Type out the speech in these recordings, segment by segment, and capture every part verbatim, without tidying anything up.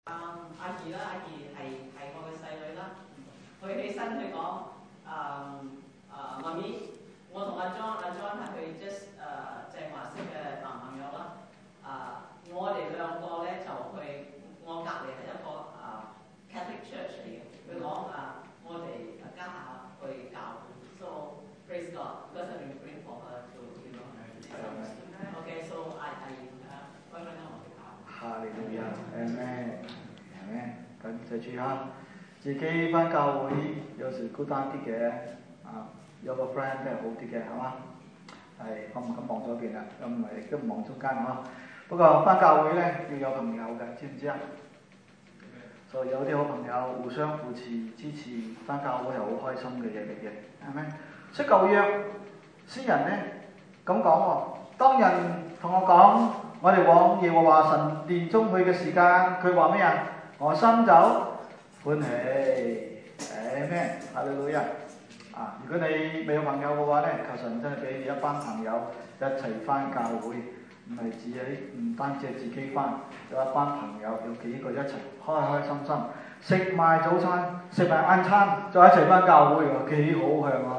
啊阿怡啦，阿怡係係我嘅細女啦，佢起身佢講啊啊媽咪，我同阿 John 阿 John 係佢 just 誒鄭華識嘅男朋友啦。啊，我哋兩個咧就去，我隔離係一個啊 Catholic Church 嚟嘅。佢講啊，我哋家下去教會 ，so praise God because I've been praying for her to you know. Okay, so I I 誒開開啦，我哋教。 哈利路亞，阿咩？阿咩？咁記住嚇，自己翻教會有時孤單啲嘅，啊有個 friend 都係好啲嘅，係嘛？係我唔敢望左邊啦，咁唔係亦都唔望中間嗬。不過翻教會咧要有朋友嘅，知唔知啊？所以有啲好朋友互相扶持支持，翻教會係好開心嘅嘢嚟嘅，係咪？識舊約詩人咧咁講喎，當人同我講，我哋往耶和華神殿中去嘅時間，佢話咩啊？我心就歡喜，誒咩？哈利路亞啊！如果你未有朋友嘅話咧，求神真係俾你一班朋友一齊翻教會，唔係自己，唔單止係自己翻，有一班朋友有幾個一齊開開心心食埋早餐，食埋晏餐，再一齊翻教會喎，幾好係嘛？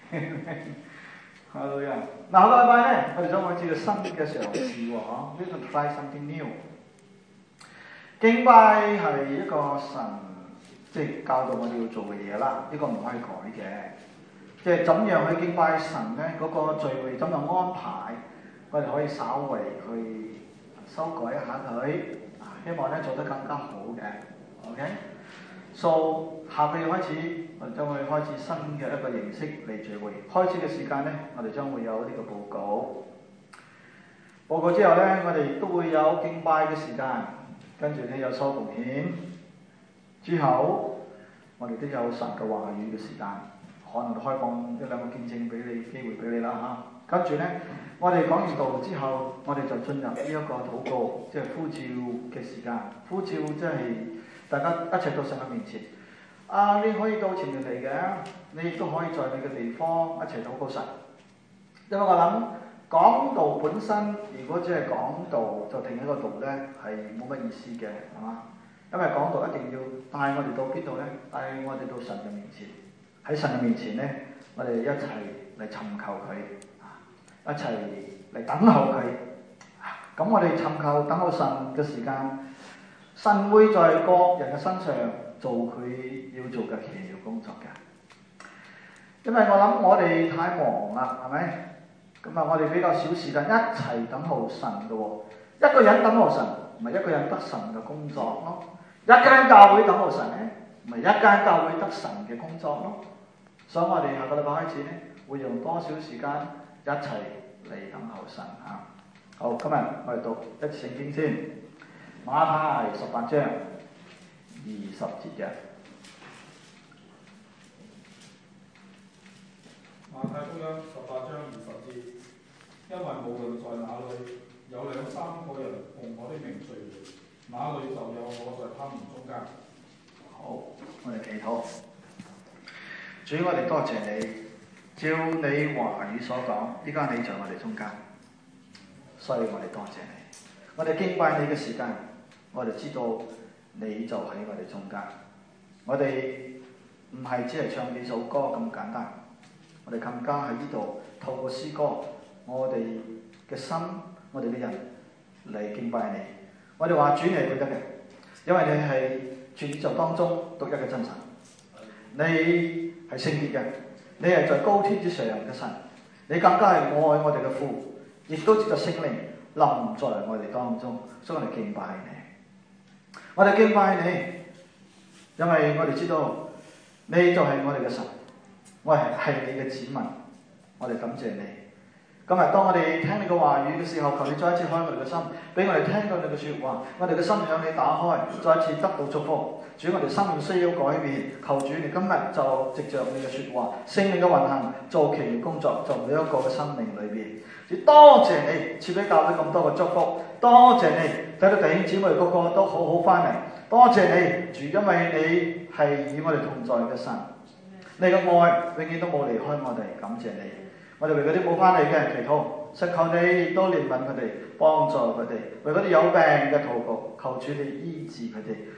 哈利路亞！嗱，下個禮拜咧，我哋想開始個新嘅嘗試喎，嗬，We can try something new。敬拜係一個神即係教導我哋要做嘅嘢啦，呢、這個唔可以改嘅。即係怎樣去敬拜神咧？嗰、那個聚會怎樣安排，我哋可以稍為去修改一下佢，希望咧做得更加好嘅。OK，so 下個月開始，我哋將會開始新嘅一個形式嚟聚會。開始嘅時間咧，我哋將會有呢個報告。報告之後咧，我哋都會有敬拜嘅時間。跟住咧有收奉獻，之後我哋都有神嘅話語嘅時間，可能開放一兩個見證俾你機會俾你啦嚇。跟住咧，我哋講完道之後，我哋就進入呢一個禱告，即係呼召嘅時間。呼召即係大家一齊到神嘅面前。啊，你可以到前面嚟嘅，你亦都可以在你嘅地方一齊禱告神。因為我諗。講道本身，如果只係講道就定一個道咧，係冇乜意思嘅，係嘛？因為講道一定要帶我哋到邊度咧？帶我哋到神嘅面前。喺神嘅面前咧，我哋一齊嚟尋求佢，一齊嚟等候佢。咁我哋尋求等候神嘅時間，神會在各人嘅身上做佢要做嘅奇妙工作嘅。因為我諗我哋太忙啦，係咪？咁啊，我哋比較少時間一齊等候神嘅喎。一個人等候神，咪一個人得神嘅工作咯。一間教會等候神咧，咪一間教會得神嘅工作咯。所以我哋下個禮拜開始咧，會用多少時間一齊嚟等候神啊？好，今日我哋讀一次聖經先，馬太十八章二十節嘅。 馬太福音十八章二十節，因為無論在哪裏有兩三個人奉我的名聚會，哪裏就有我在他們中間。 好，我哋祈禱。主，我哋多謝你，照你話語所講，依家你在我哋中間，所以我哋多謝你。我哋敬拜你嘅時間，我哋知道你就喺我哋中間。我哋唔係只係唱幾首歌咁簡單。我哋更加喺呢度透過詩歌，我哋嘅心，我哋嘅人嚟敬拜你。我哋話主你係配得嘅，因為你係全宇宙當中獨一嘅真神。你係聖潔嘅，你係在高天之上嘅神。你更加係愛我哋嘅父，亦都藉着聖靈臨在我哋當中，所以我哋敬拜你。我哋敬拜你，因為我哋知道你就係我哋嘅神。我係係你嘅子民，我哋感謝你。今日當我哋聽你嘅話語嘅時候，求你再一次開我哋嘅心，俾我哋聽到你嘅説話，我哋嘅心向你打開，再一次得到祝福。主，我哋生命需要改變，求主你今日就藉着你嘅説話，聖靈嘅運行，做奇妙工作，在每一個嘅生命裏邊。主，多謝你賜俾教會咁多嘅祝福，多謝你睇到弟兄姊妹個個都好好翻嚟，多謝你主，因為你係與我哋同在嘅神。你嘅愛永遠都冇離開我哋，感謝你。我哋為嗰啲冇翻嚟嘅人祈禱，實求你亦都憐憫佢哋，幫助佢哋。為嗰啲有病嘅禱告，求主你醫治佢哋。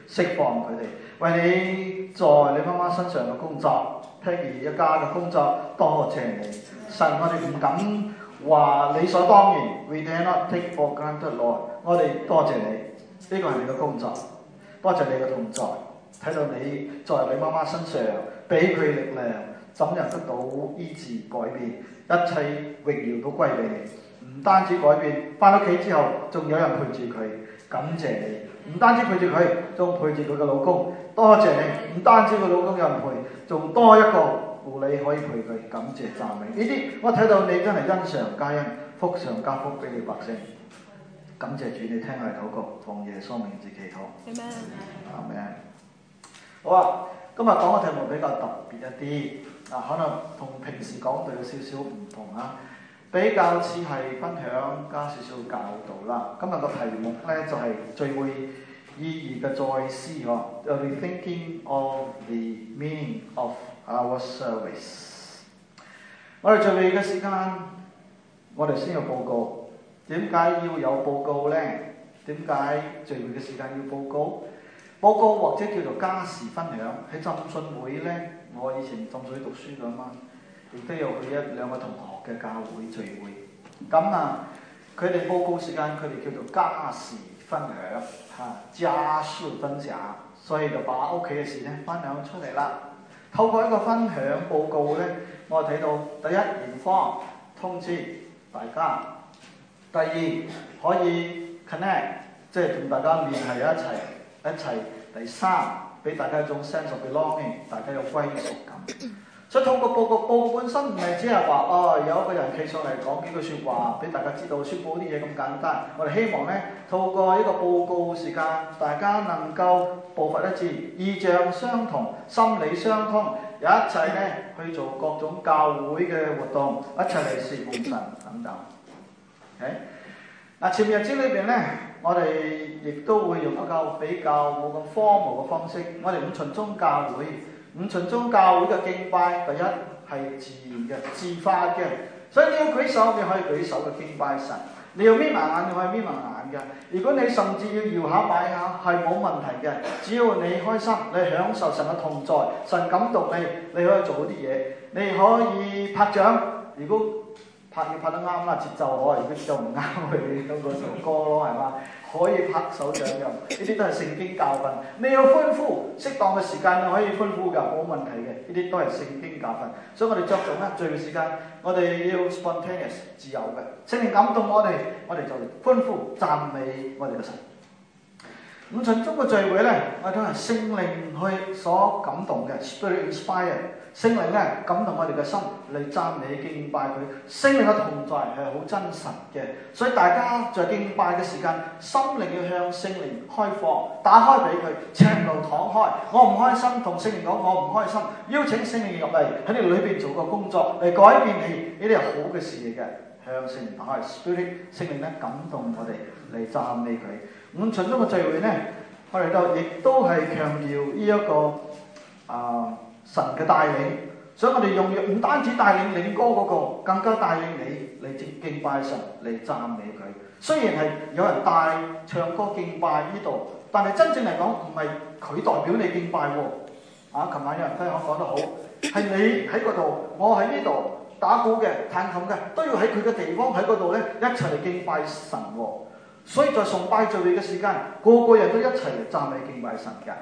釋放佢哋，為你在你媽媽身上嘅工作，Peggy 一家嘅工作，多謝你。神，我哋唔敢話理所當然 ，we dare not take for granted Lord。我哋多謝你，呢個係你嘅工作，多謝你嘅同在，睇到你在你媽媽身上，俾佢力量，怎樣得到醫治改變，一切榮耀都歸俾你。唔單止改變，翻屋企之後仲有人陪住佢，感謝你。唔單止陪住佢，仲陪住佢嘅老公，多謝你。唔單止佢老公有人陪，仲多一個護理可以陪佢，感謝讚美。呢啲我睇到你真係恩上加恩，福上加福俾你百姓。感謝主，你聽我哋禱告，奉耶穌名字祈禱。Amen。Amen。好啊，今日講嘅題目比較特別一啲，啊，可能同平時講到有少少唔同啊。比較似係分享加少少教導啦。今日個題目呢就係、是、聚會意義嘅再思嗬。Rethinking of the meaning of our service。我哋聚會嘅時間，我哋先有報告。點解要有報告呢？點解聚會嘅時間要報告？報告或者叫做家事分享。喺浸信會呢，我以前浸水讀書㗎嘛。亦都有去一兩個同學嘅教會聚會，咁啊，佢哋報告時間，佢哋叫做家事分享嚇，家事分享，所以就把屋企嘅事咧分享出嚟啦。透過一個分享報告咧，我睇到第一園方通知大家，第二可以 connect， 即係同大家聯繫一齊一齊，第三俾大家一種 sense of belonging， 大家有歸屬感。所以透過報告，報告本身唔係只係話哦，有一個人企上嚟講幾句説話俾大家知道，宣佈啲嘢咁簡單。我哋希望呢，透過呢個報告時間，大家能夠步伐一致，意象相同，心理相通，一齊呢去做各種教會嘅活動，一齊嚟侍奉神等等。Okay? 嗱，前日子裏邊呢，我哋亦都會用一個比較冇咁 formal 嘅方式，我哋五旬宗教會。五旬宗教會嘅敬拜，第一係自然嘅、自發嘅，所以你要舉手，你可以舉手嘅敬拜神；你要眯埋眼，你可以眯埋眼嘅。如果你甚至要搖下擺下，係冇問題嘅。只要你開心，你享受神嘅同在，神感動你，你可以做啲嘢。你可以拍掌，如果拍要拍得啱啦，節奏可，如果節奏唔啱，去嗰個首歌咯，係嘛？可以拍手掌嘅，呢啲都係聖經教訓。你要歡呼，適當嘅時間你可以歡呼㗎，冇問題嘅。呢啲都係聖經教訓。所以我哋着重咧，聚會時間，我哋要 spontaneous 自由嘅。聖靈感動我哋，我哋就歡呼讚美我哋嘅神。五旬宗嘅聚會咧，我哋都係聖靈去所感動嘅 ，Spirit inspired。聖靈咧感動我哋嘅心嚟讚美敬拜佢，聖靈嘅同在係好真實嘅，所以大家在敬拜嘅時間，心靈要向聖靈開放，打開俾佢，赤露敞開。我唔開心，同聖靈講我唔開心，邀請聖靈入嚟喺你裏邊做個工作嚟改變你，呢啲係好嘅事嚟嘅。向聖靈打開 ，Spirit 聖靈咧感動我哋嚟讚美佢。五旬宗嘅聚會咧，我哋都亦都係強調呢一個啊。呃神嘅帶領，所以我哋用唔單止帶領領歌嗰個，更加帶領你嚟敬拜神，嚟讚美佢。雖然係有人帶唱歌敬拜呢度，但係真正嚟講唔係佢代表你敬拜喎。啊，琴晚有人分享講得好，係你喺嗰度，我喺呢度打鼓嘅、彈琴嘅，都要喺佢嘅地方喺嗰度咧，一齊嚟敬拜神喎。所以在崇拜聚會嘅時間，個個人都一齊嚟讚美敬拜神嘅。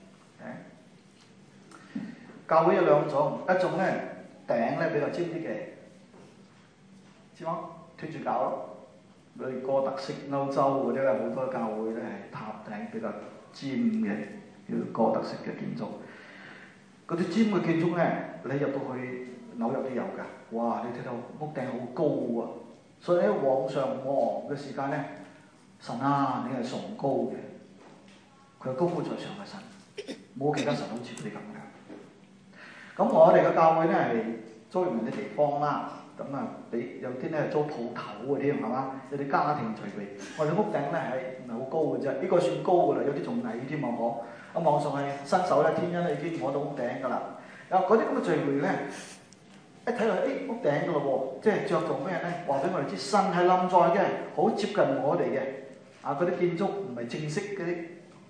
教會有兩種，一種咧頂咧比較尖啲嘅，知冇？推住教咯。佢哥特式歐洲嗰啲咧，好多教會咧係塔頂比較尖嘅，叫哥特式嘅建築。嗰啲尖嘅建築咧，你入到去紐約都有㗎。哇！你睇到屋頂好高啊，所以喺往上望嘅時間咧，神啊，你係崇高嘅。佢係高高在上嘅神，冇其他神好似佢哋咁嘅。咁我哋嘅教會咧係租用人啲地方啦，咁啊俾有啲咧租鋪頭嗰啲係嘛，有啲家庭聚會。我哋屋頂咧係唔係好高嘅啫，呢個算高㗎啦，有啲仲矮添啊我。啊網上係伸手咧，天恩已經摸到屋頂㗎啦。啊嗰啲咁嘅聚會咧，一睇落誒屋頂㗎咯喎，即係着重咩咧？話俾我哋知，神係臨在嘅，好接近我哋嘅。啊嗰啲建築唔係正式嗰啲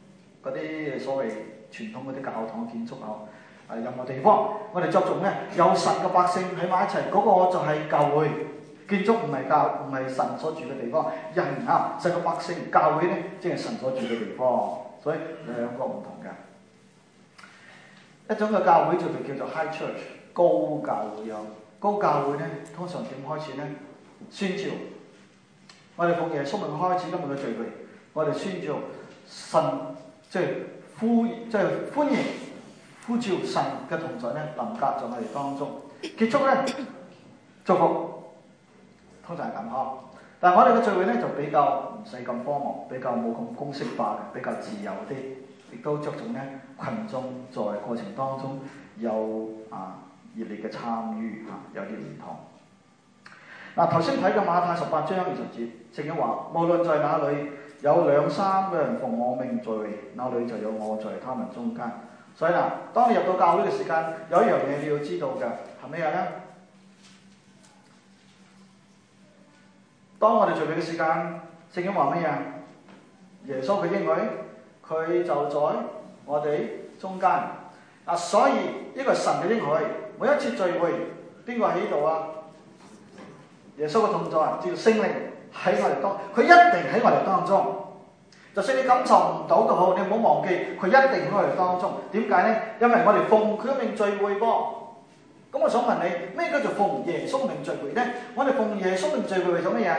嗰啲所謂傳統嗰啲教堂建築啊，誒任何地方，我哋着重咧有神嘅百姓喺埋一齊，嗰、那個就係教會。建築唔係教唔係神所住嘅地方，人啊，神嘅百姓，教會咧即係神所住嘅地方，所以兩個唔同嘅。一種嘅教會就叫做 high church 高教會有，高教會咧通常點開始咧？宣召，我哋奉耶穌名開始今日嘅聚會，我哋宣召神即係呼即係歡迎呼召神嘅同在咧臨格在我哋當中，結束咧祝福。通常係咁嗬，但係我哋嘅聚會咧就比較唔使咁荒謬，比較冇咁公式化嘅，比較自由啲，亦都着重咧群眾在過程當中有啊熱烈嘅參與啊，有啲唔同。嗱頭先睇嘅馬太十八章二十節，聖經話：無論在哪裏有兩三個人奉我名聚會，那裏就有我在他們中間。所以嗱，當你入到教會嘅時間，有一樣嘢你要知道嘅係咩嘢咧？當我哋聚會嘅時間，聖經話乜嘢？耶穌嘅應許，佢就在我哋中間。啊，所以呢個係神嘅應許。每一次聚會，邊個喺度啊？耶穌嘅同在，叫聖靈喺我哋當，佢一定喺我哋當中。就算你感受唔到都好，你唔好忘記，佢一定喺我哋當中。點解呢？因為我哋奉佢嘅名聚會噃。咁我想問你，咩叫做奉耶穌名聚會呢？我哋奉耶穌名聚會為咗乜嘢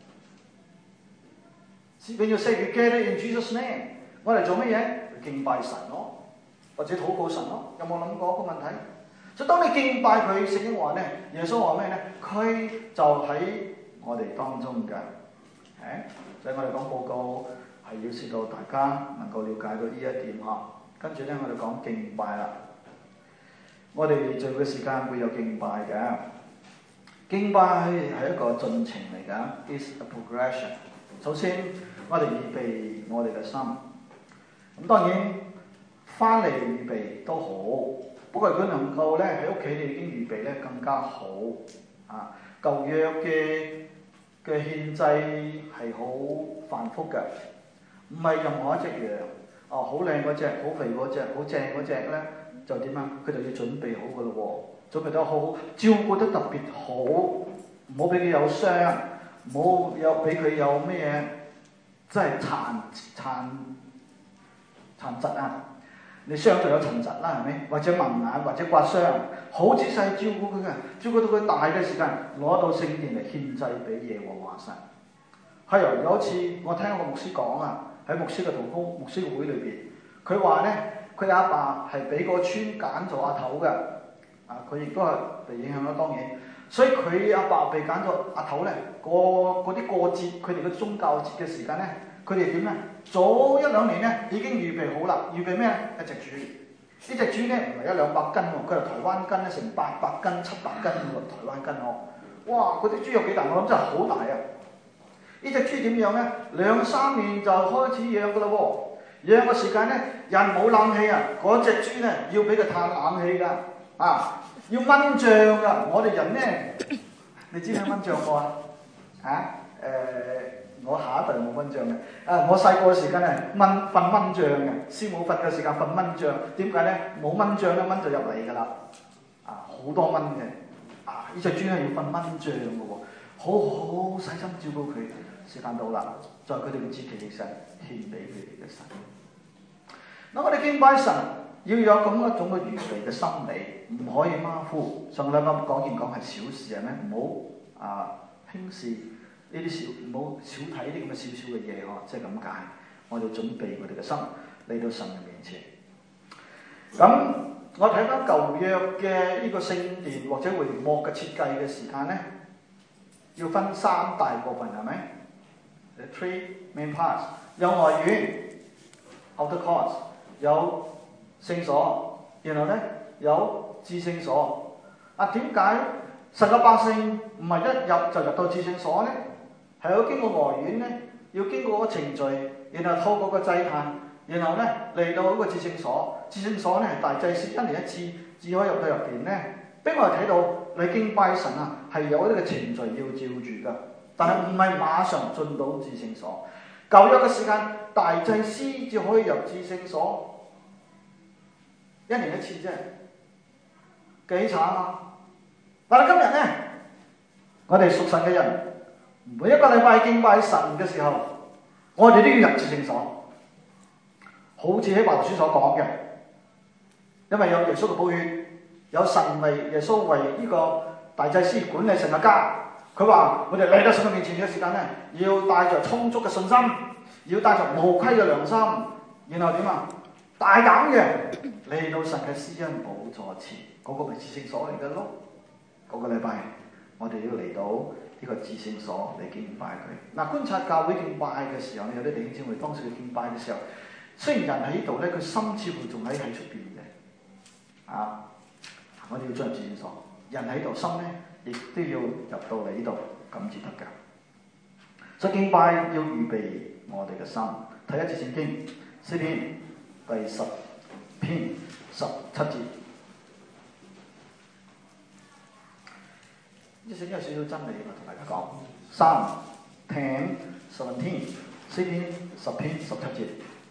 ？When you say we gather in Jesus' name， 我哋做乜嘢？敬拜神咯，或者禱告神咯。有冇諗過一個問題？所以當你敬拜佢，聖經話呢，耶穌話咩呢？佢就喺我哋當中嘅。誒，所以我哋講報告係要使到大家能夠了解到呢一點嚇。跟住呢，我哋講敬拜啦。我哋聚會嘅時間會有敬拜嘅，敬拜係一個進程嚟㗎 ，is a progression。首先，我哋預備我哋嘅心，咁當然翻嚟預備都好，不過如果能夠咧喺屋企你已經預備咧更加好。啊，舊約嘅嘅獻祭係好繁複嘅，唔係任何一隻羊，哦好靚嗰隻，好肥嗰隻，好正嗰隻咧。就點啊？佢就要準備好噶咯喎，準備得好好，照顧得特別好，唔好俾佢有傷，唔好有俾佢有咩嘢，即係殘殘殘疾啊！你傷就有殘疾啦，係咪？或者盲眼，或者刮傷，好仔細照顧佢嘅，照顧到佢大嘅時間，攞到聖殿嚟獻祭俾耶和華神。係啊，有一次我聽個牧師講啊，喺牧師嘅同工牧師會裏邊，佢話咧。佢阿爸係俾個村揀做阿頭嘅，啊佢亦都係被影響啦，當然，所以佢阿爸被揀做阿頭咧，過嗰啲過節，佢哋嘅宗教節嘅時間咧，佢哋點咧？早一兩年咧已經預備好啦，預備咩咧？一隻豬，呢隻豬咧唔係一兩百斤喎，佢係台灣斤咧，成八百斤、七百斤喎，台灣斤喎，哇！嗰啲豬有幾大？我諗真係好大啊！呢隻豬點樣咧？兩三年就開始養噶啦喎。養嘅時間咧，人冇冷氣啊，嗰隻豬咧要俾佢嘆冷氣㗎，啊，要蚊帳㗎。我哋人咧，你知唔知蚊帳冇啊？嚇，誒，我下一代冇蚊帳嘅。啊，我細個嘅時間咧，蚊瞓蚊帳嘅，師母瞓嘅時間瞓蚊帳。點解咧？冇蚊帳咧，蚊就入嚟㗎啦。啊，好多蚊嘅。啊，呢隻豬咧要瞓蚊帳㗎喎，好好細心照顧佢。時間到啦，在佢哋嘅節期嘅時候獻俾佢哋嘅神。嗱，我哋敬拜神要有咁一種嘅預備嘅心理，唔可以馬虎。上個禮拜講完講係小事係咩？唔好啊輕視呢啲小，唔好少睇啲咁嘅少少嘅嘢呵，即係咁解。我哋準備我哋嘅心嚟到神嘅面前。咁我睇翻舊約嘅呢個聖殿或者會幕嘅設計嘅時間咧，要分三大部分係咪？ The three main parts 有外院 outer court， 有聖所，然後咧有至聖所。啊，點解神嘅百姓唔係一入就入到至聖所咧？係要經過外院咧，要經過個程序，然後透過個祭壇，然後咧嚟到嗰個至聖所。至聖所咧係大祭司一年一次至可以入到入邊咧。俾我哋睇到你敬拜神啊，係有呢個程序要照住㗎。但係唔係馬上進到至聖所， 舊約嘅時間，大祭司只可以入至聖所，一年一次啫，幾慘啊！但係今日呢，我哋屬神嘅人，每一個禮拜敬拜神嘅時候，我哋都要入至聖所，好似喺華書所講嘅，因為有耶穌嘅寶血，有神為耶穌為呢個大祭司管理神嘅家。佢話：我哋嚟到神嘅面前嘅時間呢，要帶着充足嘅信心，要帶着無虧嘅良心，然後點啊？大膽嘅嚟到神嘅施恩寶座前，嗰、那個咪至聖所嚟嘅咯。嗰、那個禮拜我哋要嚟到呢個至聖所嚟敬拜佢。嗱，觀察教會敬拜嘅時候，有啲弟兄姊妹當時佢敬拜嘅時候，雖然人喺呢度咧，佢心似乎仲喺喺出邊嘅。啊，我哋要進入至聖所，人喺度，心咧。亦都要入到嚟呢度咁至得㗎，所以敬拜要預備我哋嘅心。睇一次聖經，詩篇第十篇十七節。呢聖經有少少真理，我同大家講。三 ten seventeen 詩篇十篇十七節。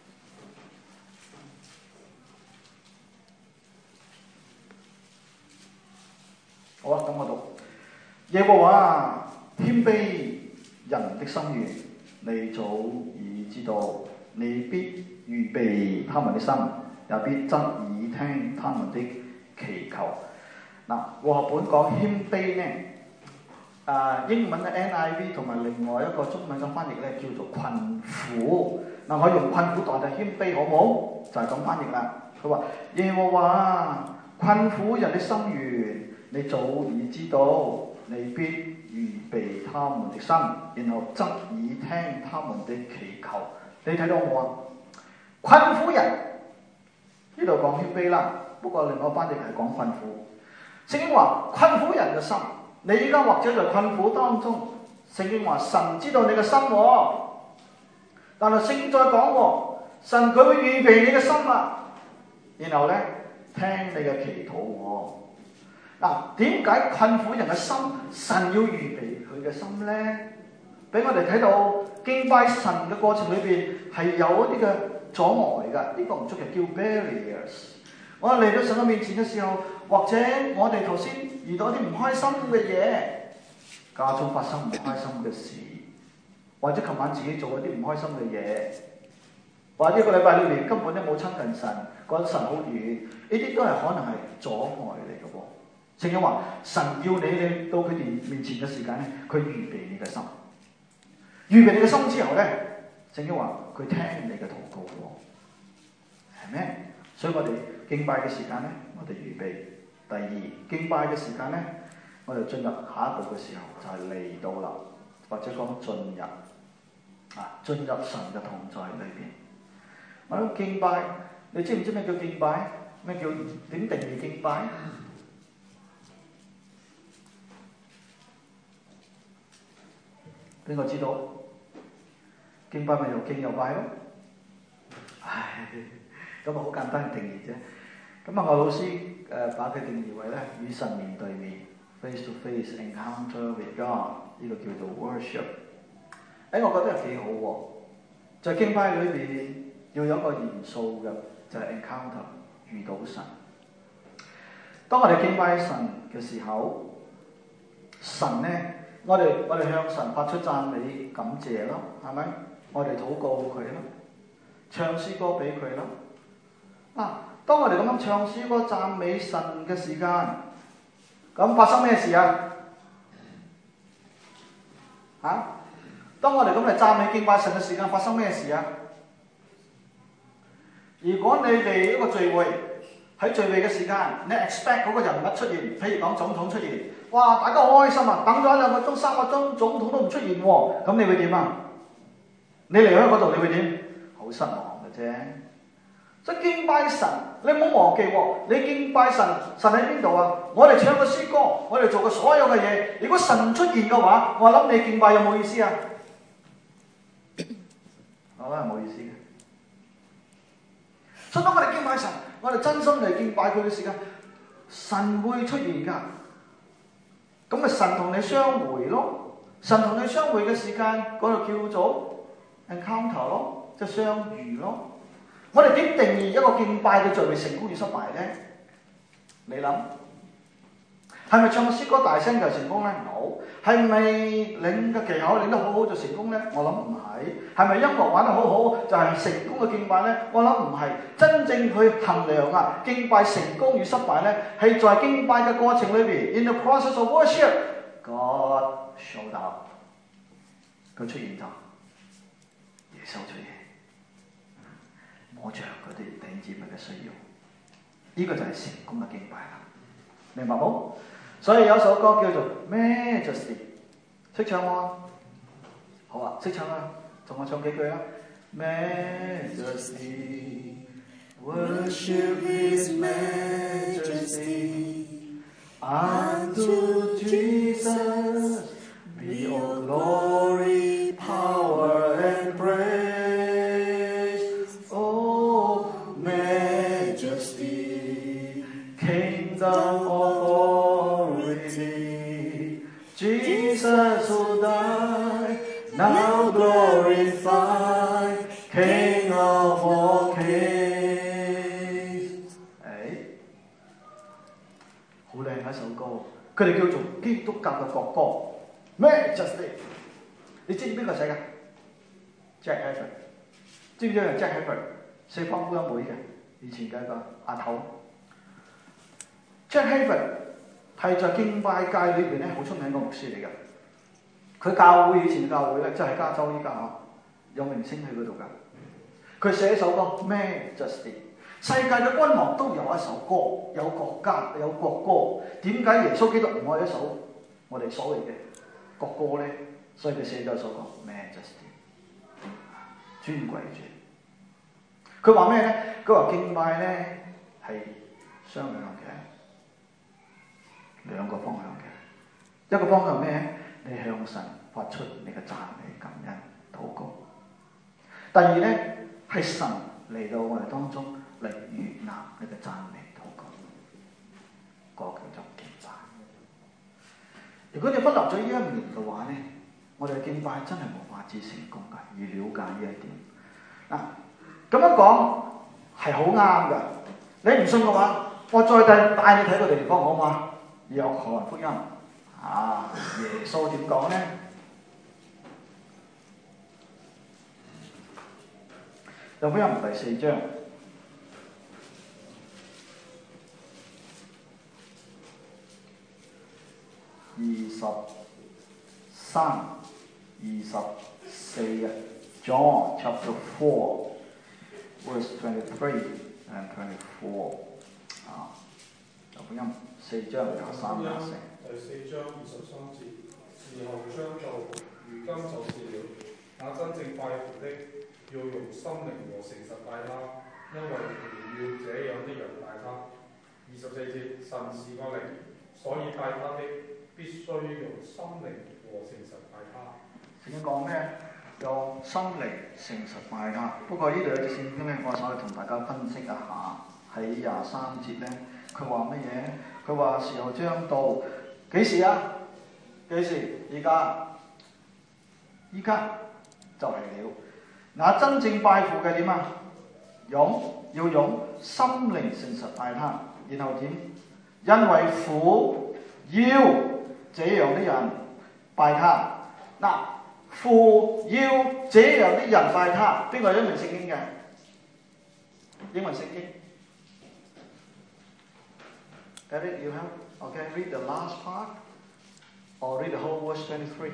好啊，咁我讀。耶和華謙卑人的心願，你早已知道，你必預備他們的心，也必側耳聽他們的祈求。嗱，和合本講謙卑呢，啊英文嘅 N I V 同埋另外一個中文嘅翻譯咧叫做困苦。嗱，我用困苦代替謙卑好冇？就係咁翻譯啦。佢話耶和華困苦人的心願，你早已知道。你必預備他們的心，然後側耳聽他們的祈求。你睇到我啊？困苦人呢度講謙卑啦，不過另外翻譯係講困苦。聖經話困苦人嘅心，你而家或者在困苦當中。聖經話神知道你嘅心喎，但係聖經再講喎，神佢會預備你嘅心啊，然後咧聽你嘅祈禱喎。嗱，點解困苦人嘅心，神要預備佢嘅心呢？俾我哋睇到敬拜神嘅過程裏邊係有一啲嘅阻礙㗎，呢、這個唔足嘅叫 barriers。我嚟到神嘅面前嘅時候，或者我哋頭先遇到一啲唔開心嘅嘢，家中發生唔開心嘅事，或者琴晚自己做一啲唔開心嘅嘢，或者一個禮拜裏面根本都冇親近神，覺得神好遠，呢啲都係可能係阻礙嚟嘅喎。聖經話神要你哋到佢哋面前嘅時間咧，佢預備你嘅心，預備你嘅心之後咧，聖經話佢聽你嘅禱告喎，係咩？所以我哋敬拜嘅時間咧，我哋預備。第二，敬拜嘅時間咧，我哋進入下一步嘅時候就係嚟到啦，或者講進入啊，進入神嘅同在裏邊。我諗敬拜，你知唔知咩叫敬拜？咩叫點定義敬拜？邊個知道？敬拜咪又敬又拜咯。唉，咁啊好簡單嘅定義啫。咁啊，我老師誒把佢定義為咧與神面對面 （face to face encounter with God），呢個叫做 worship。誒，我覺得係幾好喎。在敬拜裏邊要有一個元素嘅，就係 encounter，遇到神。當我哋敬拜神嘅時候，神咧。我哋我哋向神發出讚美感謝咯，係咪？我哋禱告佢咯，唱詩歌俾佢咯。啊，當我哋咁樣唱詩歌讚美神嘅時間，咁發生咩事啊？嚇、啊！當我哋咁嚟讚美敬拜神嘅時間，發生咩事啊？如果你哋一個聚會喺聚會嘅時間，你 expect 嗰個人物出現，譬如講總統出現。哇！大家好開心啊！等咗兩個鐘、三個鐘，總統都唔出現喎，咁你會點啊？你離開嗰度，你會點？好失望嘅啫。所以敬拜神，你唔好忘記喎。你敬拜神，神喺邊度啊？我哋唱嘅詩歌，我哋做嘅所有嘅嘢，如果神唔出現嘅話，我諗你敬拜有冇意思啊？我覺得係冇意思嘅。所以當我哋敬拜神，我哋真心嚟敬拜佢嘅時間，神會出現㗎。咁咪神同你相會咯，神同你相會嘅時間嗰度叫做 encounter 咯，即係相遇咯。我哋點定義一個敬拜嘅聚會成功與失敗咧？你諗係咪唱詩歌大聲就成功咧？冇。係咪領嘅技巧領得好好就成功咧？我諗唔係。係咪音樂玩得好好就係成功嘅敬拜咧？我諗唔係。真正去衡量啊敬拜成功與失敗咧，係在敬拜嘅過程裏邊 ，in the process of worship，God showed up， 佢出現咗，耶穌出現，摸着嗰啲弟兄姊妹嘅需要，呢、這個就係成功嘅敬拜啦。明白冇？所以有首歌叫做 Majesty， 識唱喎？好啊，識唱啊，同我唱幾句啊 Majesty Worship His Majesty unto Jesus be all glory, power and praise. Oh Majesty, Kingdom authority, Jesus who died, now glorified, King of all kings。誒，好靚一首歌，佢哋叫做基督教嘅國歌。Majesty， 你知唔知邊個寫㗎 ？Jack Hayford， 知唔知係 Jack Hayford？ 四方福音會嘅，以前嘅一個阿頭。Jack Hayford 係在敬拜界裏邊咧好出名嘅牧師嚟㗎。佢教會以前教會咧，即係加州依家啊，有明星喺嗰度㗎。佢寫一首歌 Majesty， 世界嘅君王都有一首歌，有國家有國歌。點解耶穌基督唔愛一首我哋所謂嘅國歌咧？所以佢寫咗一首歌 Majesty， 尊貴住。佢話咩咧？佢話敬拜咧係雙向嘅，兩個方向嘅。一個方向咩？你向神發出你嘅讚美、感恩、禱告。第二咧係神嚟到我哋當中嚟悅納你嘅讚美、禱告，嗰個叫做敬拜。如果你忽略咗呢一面嘅話咧，我哋嘅敬拜真係無法子成功㗎。要了解呢一點嗱，咁樣講係好啱㗎。你唔信嘅話，我再帶帶你睇個地方好嘛？約翰福音啊，耶穌點講咧？約翰福音第四章二十三、二十四日 ，John chapter four, verse twenty-three and twenty-four 啊，約翰福音四章廿三廿四。 第四章二十三節，時候將到，如今就是了。那真正拜父的，要用心靈和誠實拜他，因為父要這樣的人拜他。二十四節，神是個靈，所以拜他的必須用心靈和誠實拜他。 聖經講咩？用心靈誠實拜他。不過呢度有隻聖經咧，我想同大家分析一下。喺廿三節咧，佢話乜嘢？佢話時候將到。幾時啊？幾時？而家，而家就係了。嗱，真正拜父嘅點啊？用要用心靈誠實拜他，然後點？因為父要這樣的人拜他。嗱，父要這樣的人拜他，邊個英文聖經嘅？英文聖經。Eric, you have? Okay, read the last part, or read the whole verse twenty-three.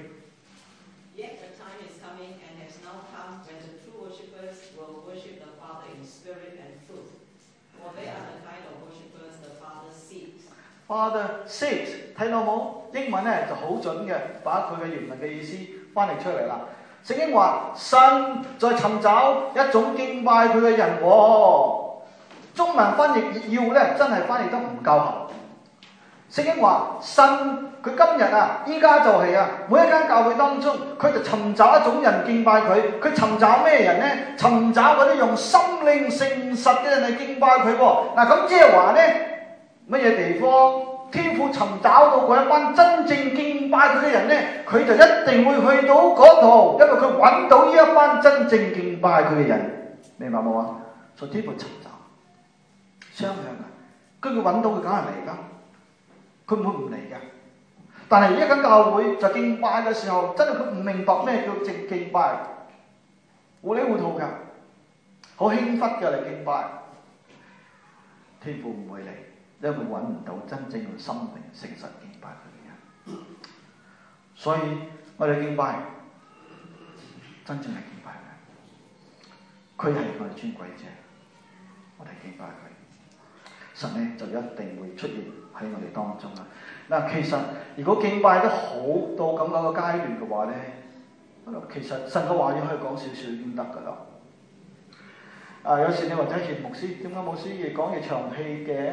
Yet the time is coming and has now come when the true worshippers will worship the Father in spirit and truth. For they are the kind of worshippers the Father seeks. Father seeks， 睇到冇？英文咧就好準嘅，把佢嘅原文嘅意思翻譯出嚟啦。聖經話神在尋找一種敬拜佢嘅人喎。中文翻譯要咧真係翻譯得唔夠好。聖經話神佢今日啊，依家就係啊，每一間教會當中，佢就尋找一種人敬拜佢。佢尋找咩人呢？尋找嗰啲用心靈誠實嘅人嚟敬拜佢喎。嗱，咁即係話呢，乜嘢地方天父尋找到嗰一班真正敬拜佢嘅人呢，佢就一定會去到嗰度，因為佢揾到呢一班真正敬拜佢嘅人，明白冇啊？所以天父尋找，雙向嘅，跟住揾到佢梗係嚟啦，佢唔會唔嚟嘅。但係一間教會就敬拜嘅時候，真係佢唔明白咩叫正敬拜，糊裡糊塗嘅，好輕忽嘅嚟敬拜，天父唔會嚟。因為揾唔到真正嘅心靈誠實敬拜佢嘅人，所以我哋敬拜真正係敬拜佢，佢係我哋尊貴者，我哋敬拜佢，神呢就一定會出現喺我哋當中啦。嗱，其實如果敬拜得好到咁樣嘅階段嘅話呢，其實神嘅話語可以講少少已經得㗎啦。啊，有時你或者嫌牧師點解牧師越講越長氣嘅？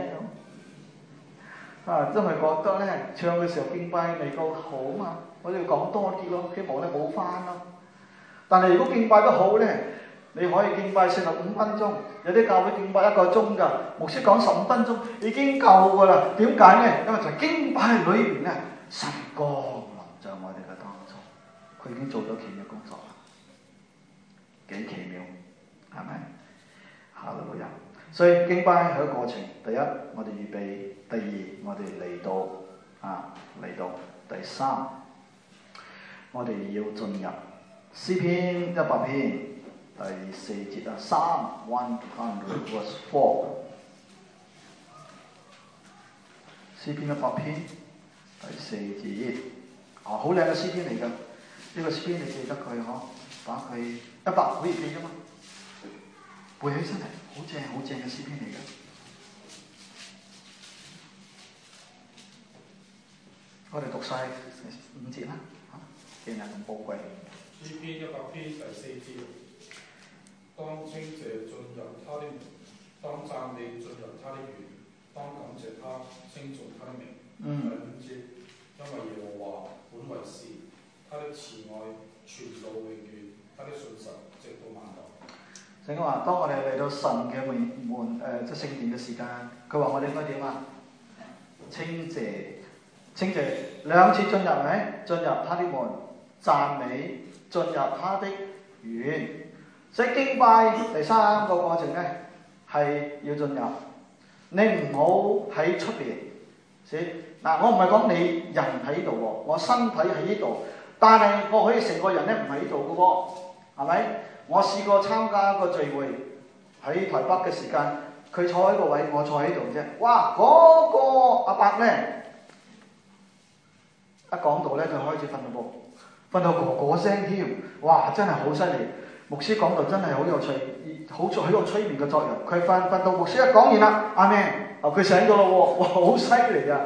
啊，真係覺得咧唱嘅時候敬拜未夠好嘛，我哋要講多啲咯，希望咧冇翻咯。但係如果敬拜得好咧，你可以敬拜四十五分鐘，有啲教會敬拜一個鐘㗎，牧師講十五分鐘已經夠㗎啦。點解咧？因為就係敬拜裏邊咧，神光臨在我哋嘅當中，佢已經做咗奇妙工作啦，幾奇妙，係咪？哈利路亞！所以敬拜係一個過程，第一我哋預備。第二，我哋嚟到啊，嚟到第三，我哋要進入詩篇一百篇第四節啊，三 one hundred verse four， 詩篇一百篇第四節，哦，好靚嘅詩篇嚟㗎，呢、這個詩篇你記得佢嗬，把佢一百可以記㗎嘛，背起身嚟，好正好正嘅詩篇嚟㗎。我哋讀晒五節啦，嚇，既然咁寶貴。 詩篇一百篇第四節，當稱謝進入他的門，當讚美進入他的院，當感謝他，稱頌他的名。 嗯。 第五節，因為耶和華本為善，他的慈愛存到永遠，他的信實直到萬代。 聖經話：當我哋嚟到神嘅門門誒，即係聖殿嘅時間，佢話我哋應該點啊？稱謝。稱謝兩次進入咪？進入他的門，讚美進入他的院。所以敬拜第三個過程呢，係要進入。你唔好喺出邊。嗱，我唔係講你人喺度喎，我身體喺呢度，但係我可以成個人咧唔喺度嘅喎，係咪？我試過參加個聚會喺台北嘅時間，佢坐喺個位，我坐喺度啫。哇！嗰、那個阿伯咧〜一講到咧，佢開始瞓到噃，瞓到嗰嗰聲添，哇！真係好犀利。牧師講到真係好有趣，好做喺個催眠嘅作用。佢瞓瞓到牧師一講完啦，阿咩？哦，佢醒咗咯喎，哇！好犀利啊！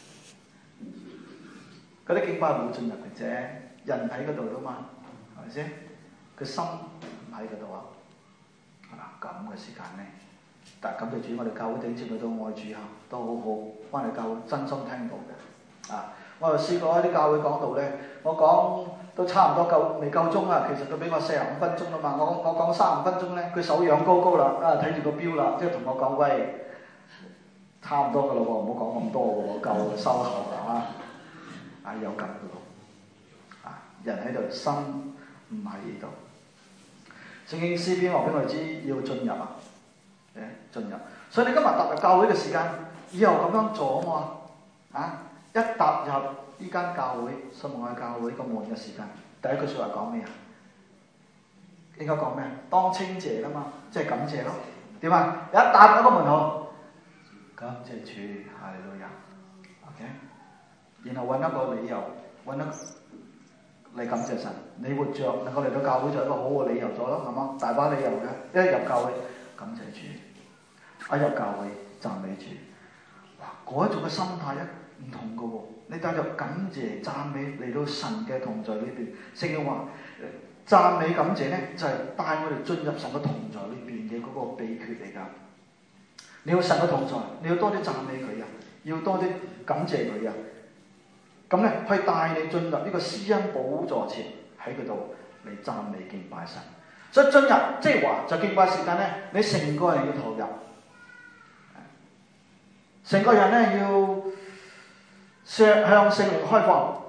嗰啲敬拜冇進入嘅啫，人喺嗰度㗎嘛，係咪先？佢心唔喺嗰度啊！嗱，咁嘅時間咧，但係感謝主，我哋教會頂接佢都愛主啊，都好好，翻嚟教會真心聽到嘅啊！我又試過一啲教會講道咧，我講都差唔多夠未夠鐘啊，其實佢俾我四十五分鐘啦嘛，我我講三十五分鐘咧，佢手仰高高啦，啊睇住個錶啦，即係同我講喂，差唔多噶咯喎，唔好講咁多喎，夠收口啦，啊有咁嘅喎，啊人喺度，心唔喺呢度。聖經詩篇話俾我哋知要進入啊，誒進入，所以你今日踏入教會嘅時間，以後咁樣做啊嘛，啊！一踏入呢間教會，信望愛教會個門嘅時間，第一句説話講咩啊？應該講咩？當稱謝啦嘛，即係感謝咯。點啊？一踏入個門口，感謝主，哈利路亞。OK，然後揾一個理由，揾一嚟感謝神。你活着能夠嚟到教會就係一個好嘅理由咗咯，係嘛？大把理由嘅。一入教會感謝主，一入教會讚美主。哇！嗰一種嘅心態咧〜唔同嘅喎，你帶着感謝讚美嚟到神嘅同在裏邊，聖經話讚美感謝咧就係、是、帶我哋進入神嘅同在裏邊嘅嗰個秘訣嚟㗎。你要神嘅同在，你要多啲讚美佢啊，要多啲感謝佢啊。咁咧可以帶你進入呢個施恩寶座前，喺嗰度嚟讚美敬拜神。所以進入即係話就敬拜時間咧，你成個人要投入，成個人咧要。 向聖靈開放，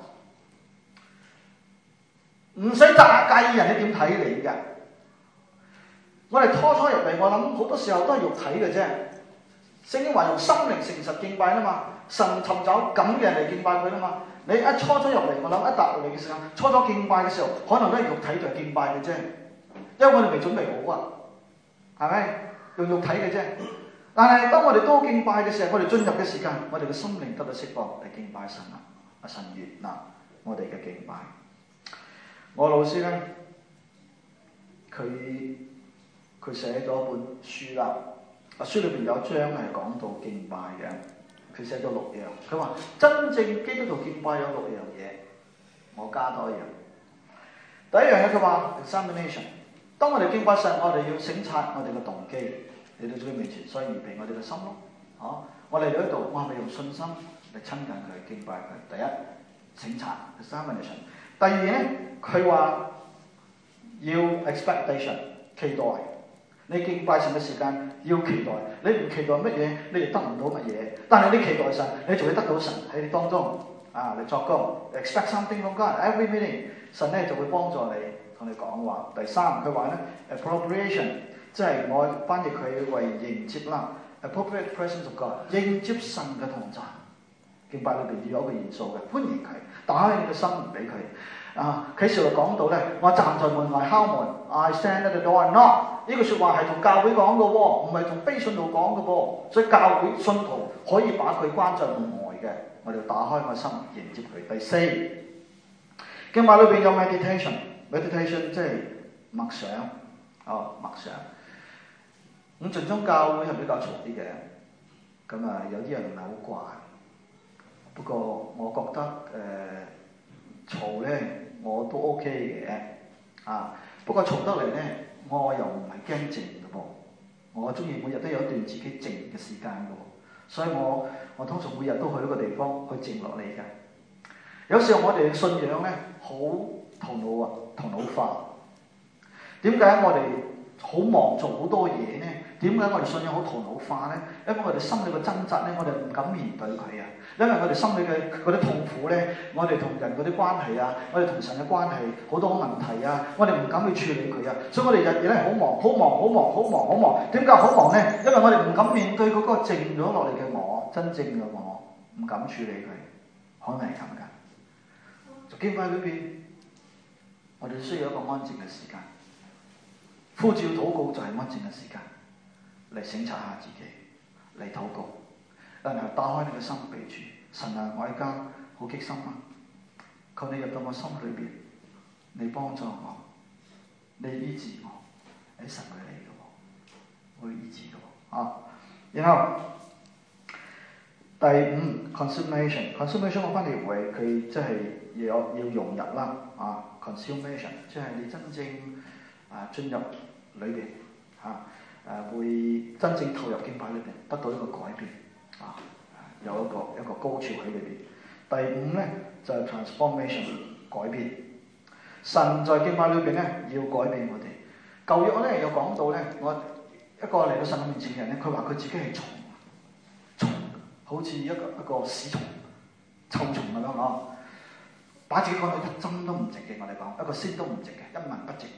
唔使介介意人哋點睇你嘅。我哋初初入嚟，我諗好多時候都係肉體嘅啫。聖經話用心靈誠實敬拜啦嘛，神尋找咁嘅人嚟敬拜佢啦嘛。你一初初入嚟，我諗一踏入嚟嘅時候，初初敬拜嘅時候，可能都係肉體在敬拜嘅啫，因為我哋未準備好啊，係咪？用肉體嘅啫。但係當我哋都敬拜嘅時候，我哋進入嘅時間，我哋嘅心靈得到釋放嚟敬拜神啊！阿神悅納我哋嘅敬拜。我老師咧，佢佢寫咗本書啦，啊書裏邊有章係講到敬拜嘅，佢寫咗六樣。佢話真正基督徒敬拜有六樣嘢，我加多一樣。第一樣嘢佢話 examination， 當我哋敬拜神，我哋要省察我哋嘅動機。嚟到主嘅面前，所以預備我哋嘅心咯。哦，我嚟到呢度，我係咪用信心嚟親近佢、敬拜佢？第一，省察 examination。第二咧，佢話要 expectation， 期待。你敬拜神嘅時間要期待，你唔期待乜嘢，你亦得唔到乜嘢。但係你期待神，你就會得到神喺你當中啊嚟作工。Expect something from God every meeting， 神咧就會幫助你，同你講話。第三，佢話咧 appropriation。即係我翻譯佢為迎接啦 ，appropriate presence of God， 迎接神嘅同在。敬拜裏邊要有一個元素嘅，歡迎佢，打開你嘅心俾佢。啊，啟示錄講到咧，我站在門外敲門 ，I stand at the door and knock。呢句説話係同教會講嘅喎，唔係同非信徒講嘅噃。所以教會信徒可以把佢關在門外嘅，我哋打開個心迎接佢。第四，敬拜裏邊有 meditation，meditation 即係默想，哦默想。咁盡宗教會係比較嘈啲嘅，咁啊有啲人唔係好慣。不過我覺得誒嘈咧我都 OK 嘅，啊不過嘈得嚟咧我又唔係驚靜嘅噃，我中意每日都有一段自己靜嘅時間嘅喎，所以我我通常每日都去一個地方去靜落嚟嘅。有時候我哋嘅信仰咧好頭腦啊，頭腦化。點解我哋好忙做好多嘢咧？點解我哋信仰好頭腦化咧？因為我哋心裏嘅掙扎咧，我哋唔敢面對佢啊！因為我哋心裏嘅嗰啲痛苦咧，我哋同人嗰啲關係啊，我哋同神嘅關係好多問題啊，我哋唔敢去處理佢啊，所以我哋日日咧好忙，好忙，好忙，好忙，好忙。點解好忙咧？因為我哋唔敢面對嗰個靜咗落嚟嘅我，真正嘅我，唔敢處理佢，可能係咁噶。就經文裏邊，我哋需要一個安靜嘅時間，呼召禱告就係安靜嘅時間。嚟省察下自己，嚟禱告，然後打開你嘅心俾主。神啊，我而家好激心啊！求你入到我心裏邊，你幫助我，你醫治我，喺神會嚟嘅喎，會醫治嘅喎啊！然後第五 consummation，consummation 我翻譯為佢即係要要融入啦啊 consummation 即係你真正啊進入裏邊啊。誒、呃、會真正投入敬拜裏邊，得到一個改變啊，有一個一個高潮喺裏邊。第五咧就係、是、transformation 改變。神在敬拜裏邊咧要改變我哋。舊約咧有講到咧，我一個嚟到神面前嘅人咧，佢話佢自己係蟲，蟲好似一個一個屎蟲、臭蟲咁樣講，把自己講到一針都唔值嘅。我哋講一個仙都唔值嘅，一文不值。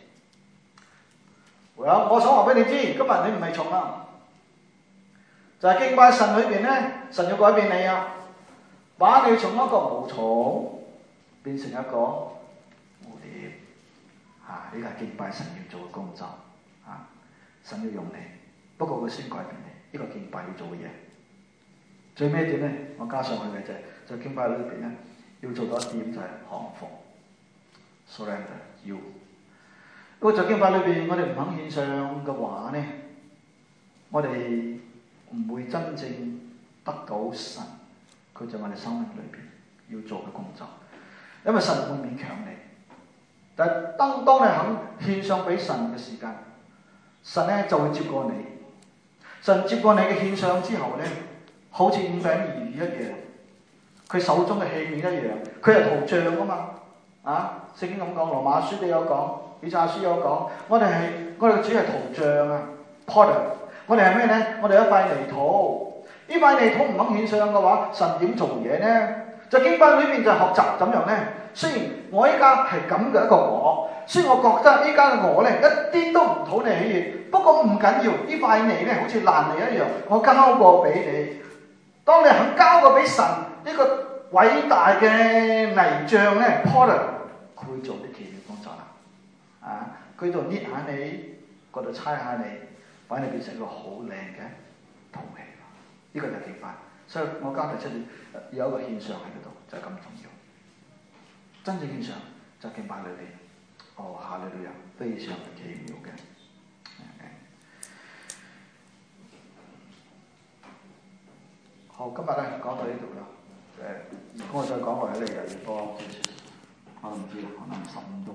我想話俾你知，今日你唔係蟲啊，就係、是、敬拜神裏邊咧，神要改變你啊，把你從一個毛蟲變成一個蝴蝶啊！呢個係敬拜神要做嘅工作啊，神要用你，不過佢先改變你，呢、這個敬拜要做嘅嘢。最尾一點咧，我加上去嘅就係、是，就敬拜裏邊咧要做到一點就係降服 ，surrender you。不過在敬拜裏邊，我哋唔肯獻上嘅話呢，我哋唔會真正得到神佢在我哋生命裏邊要做嘅工作，因為神會勉強你。但係當當你肯獻上俾神嘅時間，神咧就會接過你。神接過你嘅獻上之後咧，好似五餅二魚一樣，佢手中嘅器皿一樣，佢係圖像啊嘛。啊，聖經咁講，羅馬書都有講。以賽亞書有講，我哋係我哋嘅主係圖像啊 ，potter。我哋係咩咧？我哋一塊泥土，呢塊泥土唔肯獻上嘅話，神點做嘢呢？ 在敬拜裏面就學習怎樣呢？雖然我依家係咁嘅一個我，雖然我覺得依家嘅我呢一啲都唔討你喜悅，不過唔緊要，呢塊泥呢好似爛泥一樣，我交過俾你。當你肯交過俾神呢個偉大嘅泥匠呢 Potter， 佢會做啲奇妙工作啦。啊，佢就捏下你，嗰度猜下你，把你變成一個好靚嘅陶器。呢、這個就係敬拜。所以我剛提出有一個獻上喺嗰度，就係、是、咁重要。真正獻上就係敬拜裏邊，哦，哈利路亞，非常奇妙嘅。好，今日咧講到呢度啦。誒，如果我再講落去咧，又要多少少，我都唔知啦，可能十五分鐘。